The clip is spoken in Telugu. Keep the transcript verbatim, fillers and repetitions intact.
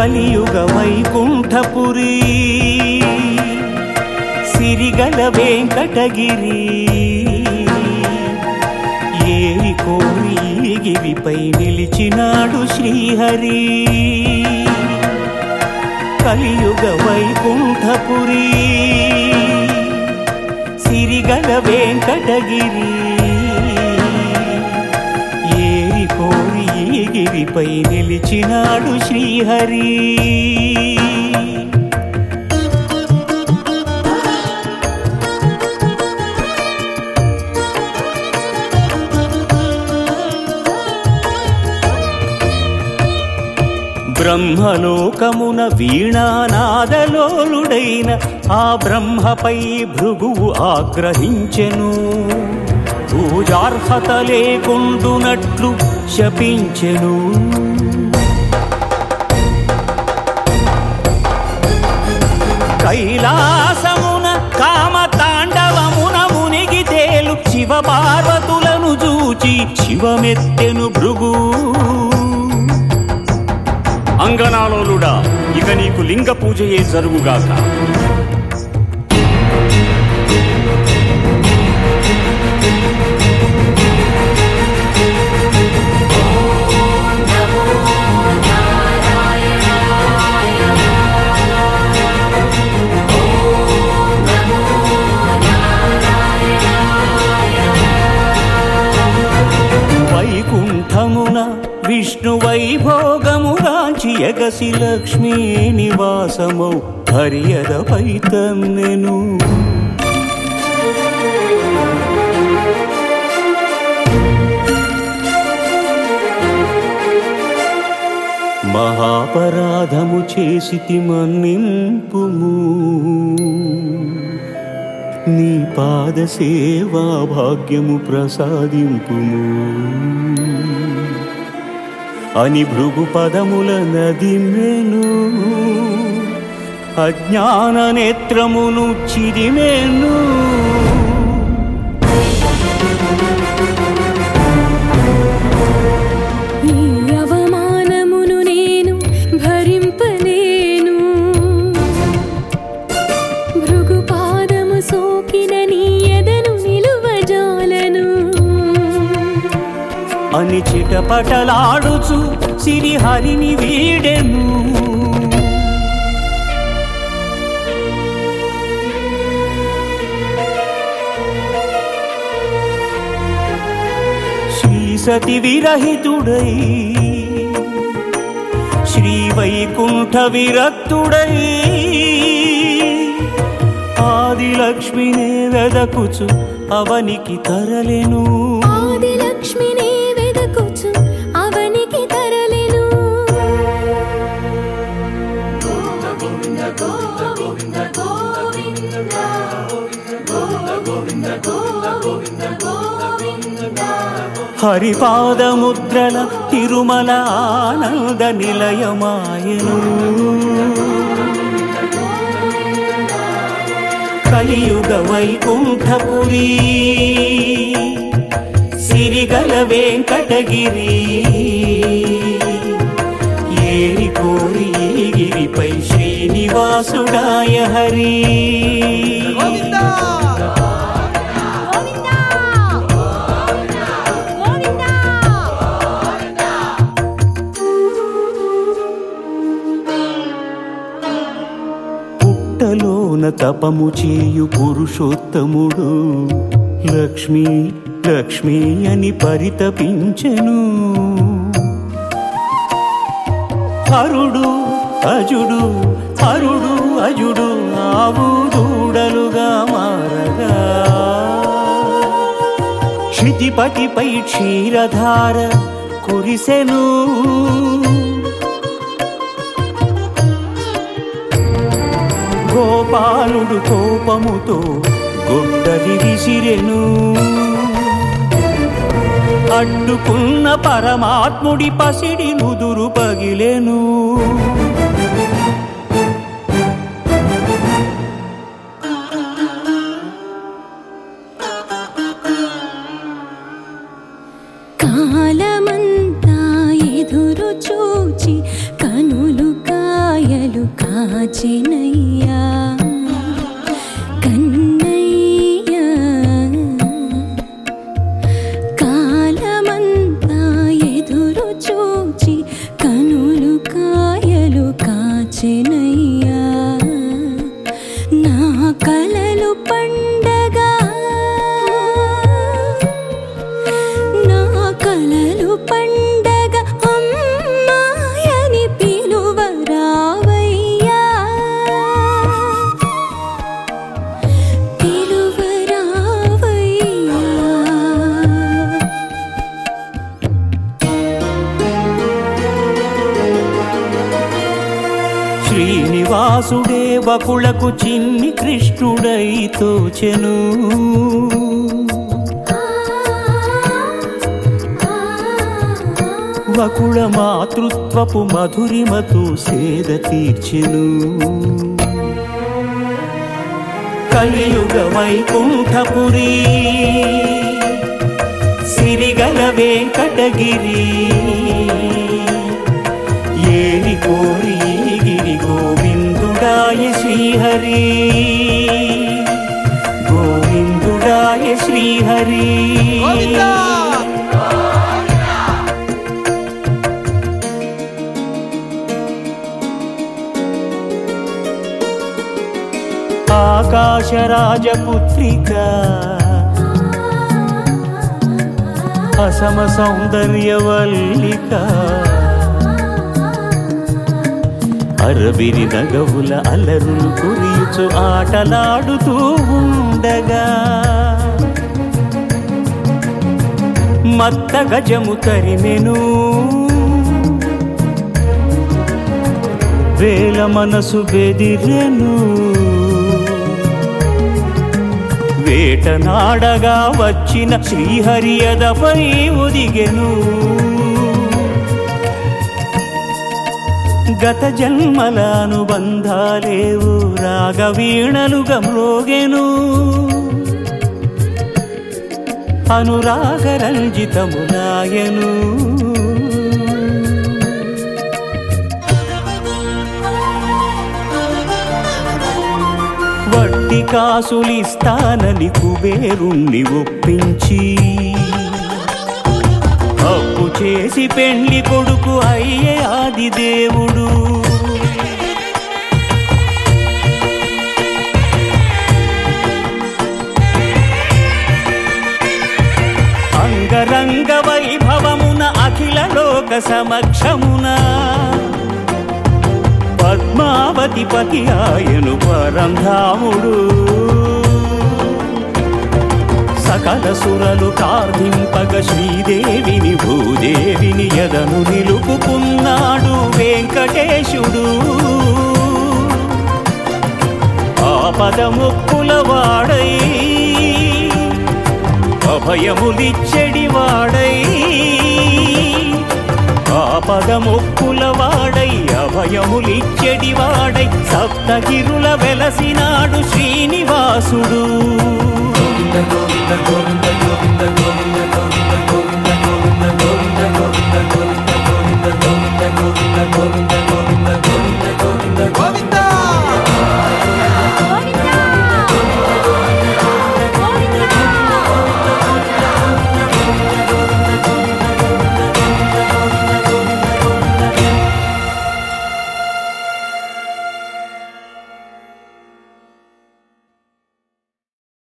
కలియుగ వైకుంఠపురి సిరిగల వెంకటగిరి ఏరి కోరి గిరిపై నిలిచినాడు శ్రీహరి. కలియుగ వైకుంఠపురి సిరిగల వెంకటగిరి ఏరి కోరి గిరిపై నిలిచినాడు శ్రీహరి. బ్రహ్మలోకమున వీణానాదలోలుడైన ఆ బ్రహ్మపై భృగువు ఆగ్రహించెను. పూజార్హత లేకుండునట్లు శపించెను. కైలాసమున కామతాండవమున మునిగి తేలు శివ పార్వతులను చూచి శివమెత్తెను భృగు. అంగనాలోలుడా, ఇక నీకు లింగ పూజయే జరుగుగాక. వైకుంఠమున విష్ణు వైభోగముగాంచి ఎగసి లక్ష్మీ నివాసమౌ హరియదపై తన్నెను. మహాపరాధము చేసితి మన్నింపుము, నీ పాద సేవా భాగ్యము ప్రసాదింపుము అని భృగు పదముల నదిమెను. అజ్ఞాన నేత్రమును చిదిమెను. ఈ అవమానమును నేను భరింపలేను. భృగు పాదము సోకిన నీ ఎదను నిలువజాలను అని చిటపటలాడుచు సిరిహరిని వీడెను. శ్రీ సతి విరహితుడై శ్రీ వైకుంఠ విరక్తుడై ఆదిలక్ష్మినే వెదకుచు అవనికి తరలెను. ఆదిలక్ష్మినే వెదకుచు అవనికి తరలెను. హరిపాదముద్రల తిరుమల ఆనంద నిలయమాయను. కలియుగ వైకుంఠపురి సిరిగల వెంకటగిరి ఏరి కోరి గిరిపై శ్రీనివాసుడాయ హరి. పుట్టలోన తపము చేయు పురుషోత్తముడు లక్ష్మీ లక్ష్మీ అని పరితపించెను. హరుడు అజుడు హరుడు అజుడు ఆవు దూడలుగా మారగా క్షితిపతిపై క్షీరధార కురిసెను. గోపాలుడు కోపముతో గొడ్డలి విసిరెను. అడ్డుకున్న పరమాత్ముడి పసిడి ముదురు పగిలెను. కాలమంతా ఎదురు చూచి కనులు కా కాచెనయ్యా కన్నయ్య కాలమంతా ఎదురు చూచి కనులు కాయలు కాచెనయ్యా నా కలలు పండగా నా కలలు పండగ అమ్మాయని పిలువరావయ్యా పిలువరావయ్యా శ్రీనివాసుడే వకులకు చిన్ని కృష్ణుడై తోచెను వకుళ మాతృత్వపు మధురిమతో సేద తీర్చెను కలియుగ వైకుంఠపురి సిరిగల వెంకటగిరి ఏరి కోరి గిరి గోవిందుడాయ శ్రీహరి గోవిందుడాయ శ్రీహరి ఆకాశరాజపుత్రిక అసమ సౌందర్యవల్లిక అరవిరి నగవుల అలరులు కురియుచు ఆటలాడుతూ ఉండగా మత్త గజము తరిమెను వేల మనసు బెదిరెను వేటనాడగా వచ్చిన శ్రీహరి ఎదపై ఒదిగెను గత జన్మల అనుబంధాలేవు రాగవీణలుగా మ్రోగెను అనురాగరంజితములాయను వడ్డీ కాసులిస్తానని కుబేరుణ్ణి ఒప్పించి అప్పు చేసి పెండ్లి కొడుకు అయ్యే ఆది దేవుడు అంగరంగ వైభవమున అఖిల లోక సమక్షమున పద్మావతి పతి ఆయను పరంధాముడు సకల సురలు ప్రార్థింపగ శ్రీదేవిని భూదేవిని ఎదను నిలుపుకున్నాడు వెంకటేశుడు ఆపదముక్కుల వాడై అభయములిచ్చెడి వాడై ఆపదముక్కుల వాడై అభయములిచ్చెడి వాడై సప్తగిరుల వెలసినాడు శ్రీనివాసుడు గోవింద గోవింద గోవింద గోవింద గోవింద